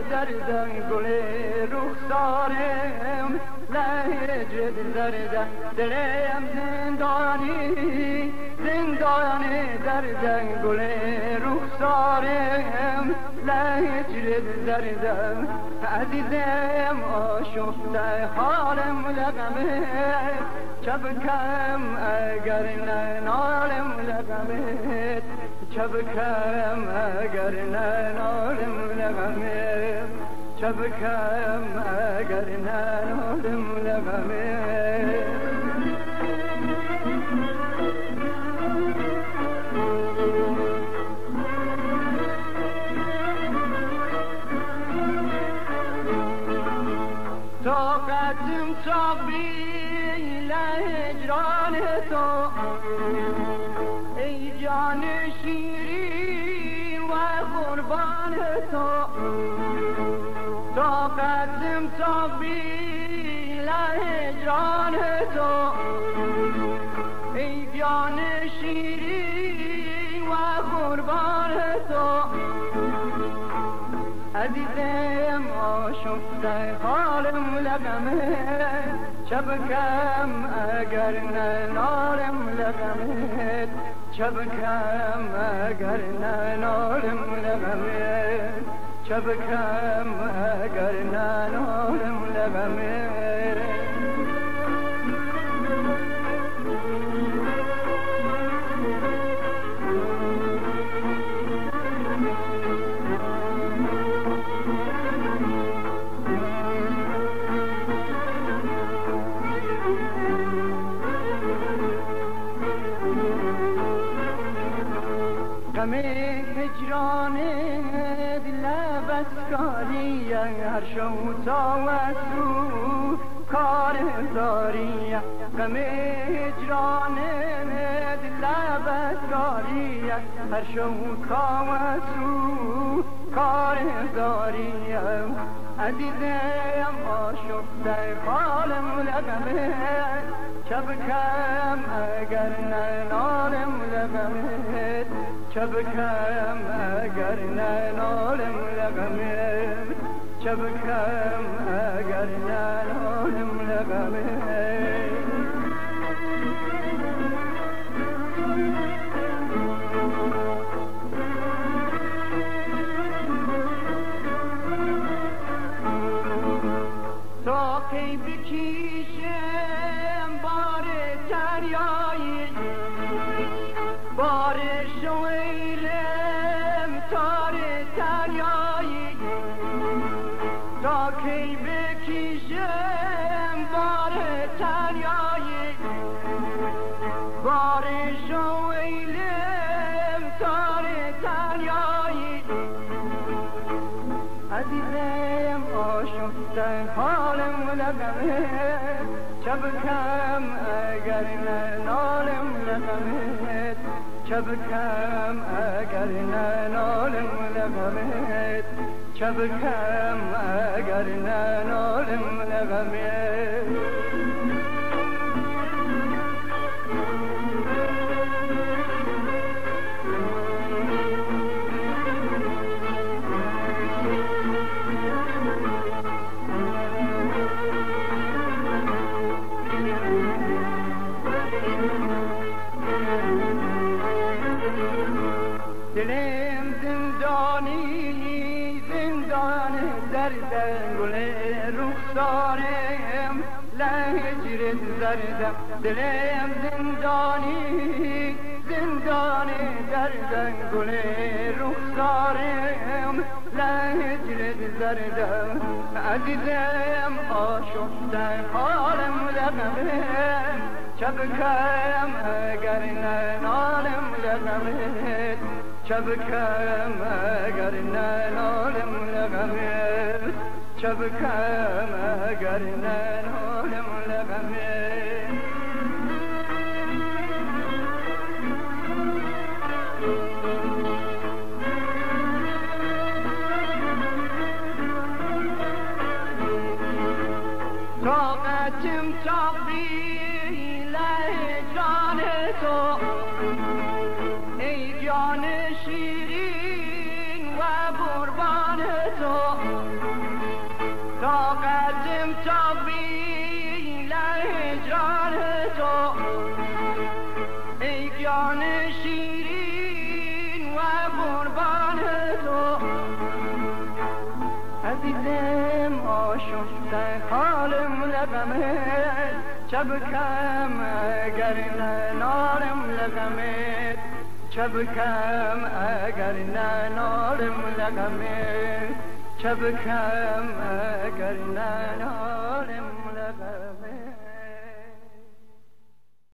دردم گل رخسارم لهجه دردم دلم زندانی زندانی دردم گل رخسارم لهجه دردم عزیزم آشفته حالم لغمه چبکم اگر ننالم لغمه چبکم اگر ننالم لغمه چبکم اگر ننالم لغمه طاقتم طبیل هجران تو ای جان شیرین و قربان تو طاقتم طبیل هجران تو ای جان شیرین و قربان تو عزیزم آشفته حالم لغمه چبکم اگر ننالم لغمه چبکم اگر ننالم لغمه چبکم اگر ننالم لغمه غم هجران دل بسکاری هر شو تا وسو کار داری غم هجران دل بسکاری هر شو تا وسو کار داری عزیزم آشفته حالم لغمه چبکم اگر ننالم لغمه چبکم اگر ننالم لغمه چبکم اگر ننالم لغمه تا کی بکشم بار دریایی بار شویلم تار دریایی تا کی بکشم بار دریایی بار شویلم تار دریایی عزیزم آشفته حالم لغمه چبکم اگر ننالم لغمه چبکم اگر ننالم لغمه چبکم اگر ننالم لغمه دلم زندانی زندان دردم گل رخسارم لهجر دردم دلم زندانی زندان دردم گل رخسارم لهجر دردم عزیزم آشفته حالم لغمه چبکم اگر ننالم لغمه چبکم اگر ننالم لغمه چبکم اگر ننالم لغمه طاقتم طبیل هجران تو ای جان شیرین و قربان تو شد خالم لغمت چبکم اگر نارم لغمت چبکم اگر نارم لغمت چبکم اگر نارم